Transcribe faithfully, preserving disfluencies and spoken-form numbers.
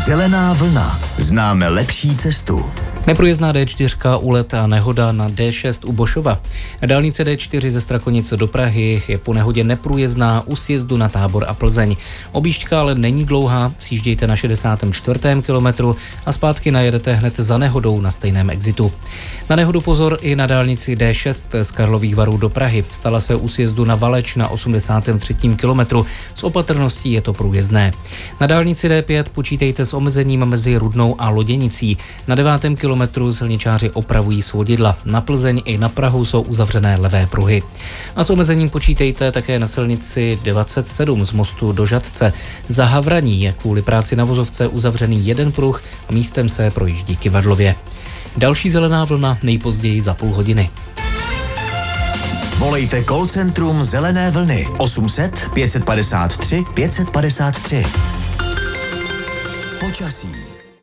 Zelená vlna. Známe lepší cestu. Neprůjezdná D čtyři úlet a nehoda na D šest u Bošova. Dálnice D čtyři ze Strakonice do Prahy je po nehodě neprůjezdná u sjezdu na Tábor a Plzeň. Objížďka ale není dlouhá, sjíždějte na šedesátém čtvrtém kilometru a zpátky najedete hned za nehodou na stejném exitu. Na nehodu pozor i na dálnici D šest z Karlových Varů do Prahy. Stala se u sjezdu na Valeč na osmdesátém třetím kilometru. S opatrností je to průjezdné. Na dálnici D pět počítejte s omezením mezi Rudnou a Loděnicí. Na devátém kilometru silničáři opravují svodidla. Na Plzeň i na Prahu jsou uzavřené levé pruhy. A s omezením počítejte také na silnici dvacet sedm z Mostu do Žatce. Za Havraní je kvůli práci na vozovce uzavřený jeden pruh a místem se projíždí kyvadlově. Další zelená vlna nejpozději za půl hodiny. Volejte call centrum Zelené vlny osm set pět set padesát tři pět set padesát tři. Počasí.